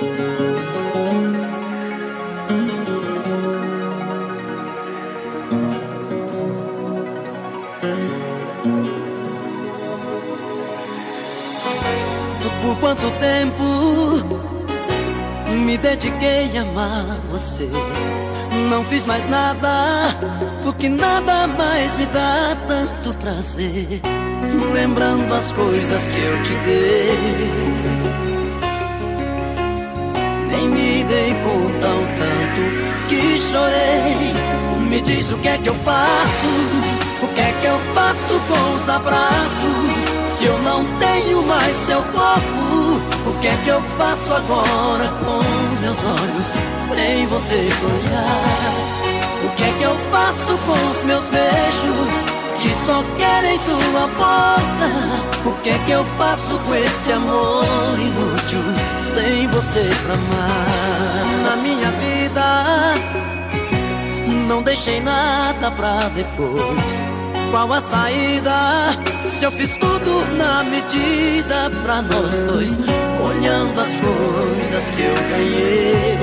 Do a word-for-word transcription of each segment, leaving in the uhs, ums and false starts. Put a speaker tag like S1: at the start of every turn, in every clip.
S1: Por quanto tempo me dediquei a amar você? Não fiz mais nada, porque nada mais me dá tanto prazer. Lembrando as coisas que eu te dei, nem me dei conta o tanto que chorei. Me diz o que é que eu faço, o que é que eu faço com os abraços? Se eu não tenho mais seu corpo, o que é que eu faço agora com os meus olhos sem você olhar? O que é que eu faço com os meus beijos que só querem sua boca? O que é que eu faço com esse amor inútil sem você pra amar? Na minha vida não deixei nada pra depois. Qual a saída se eu fiz tudo na medida pra nós dois? Olhando as coisas que eu ganhei,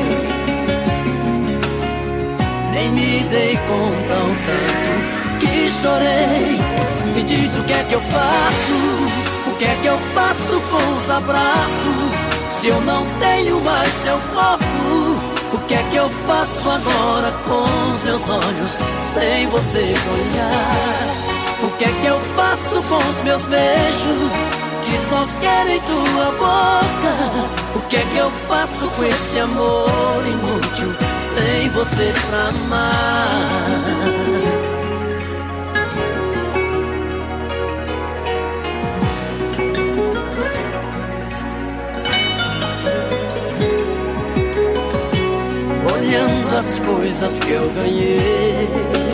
S1: nem me dei conta o tanto que chorei. Me diz o que é que eu faço, o que é que eu faço com os abraços? Se eu não tenho mais seu corpo, o que é que eu faço agora com os meus olhos sem você olhar? O que é que eu faço com os meus beijos que só querem tua boca? O que é que eu faço com esse amor inútil sem você pra amar? Olhando as coisas que eu ganhei,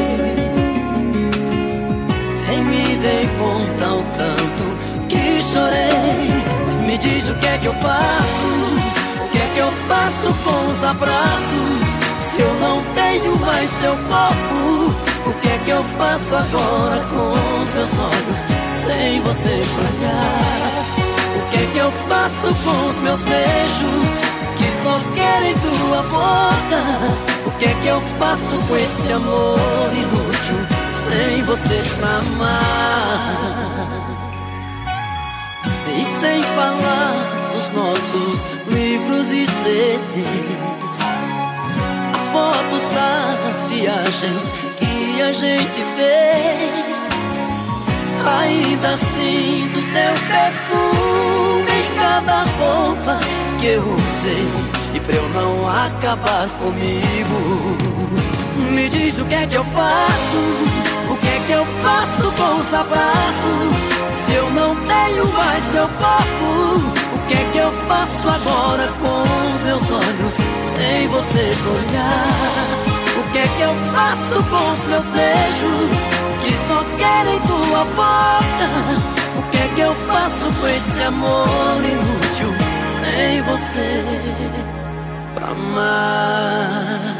S1: nem me dei conta o tanto que chorei. Me diz o que é que eu faço, o que é que eu faço com os abraços? Se eu não tenho mais seu corpo, o que é que eu faço agora com os meus olhos sem você olhar? O que é que eu faço com os meus beijos que só querem tua boca? O que é que eu faço com esse amor inútil sem você pra amar? E sem falar dos nossos livros e C Ds, as fotos das viagens que a gente fez, ainda assim do teu perfume em cada roupa que eu usei, e pra eu não acabar comigo, me diz o que é que eu faço, o que é que eu faço com os abraços? Se eu não tenho mais seu corpo, o que é que eu faço agora com os meus olhos sem você olhar? O que é que eu faço com os meus beijos que só querem tua boca? O que é que eu faço com esse amor inútil sem você pra amar?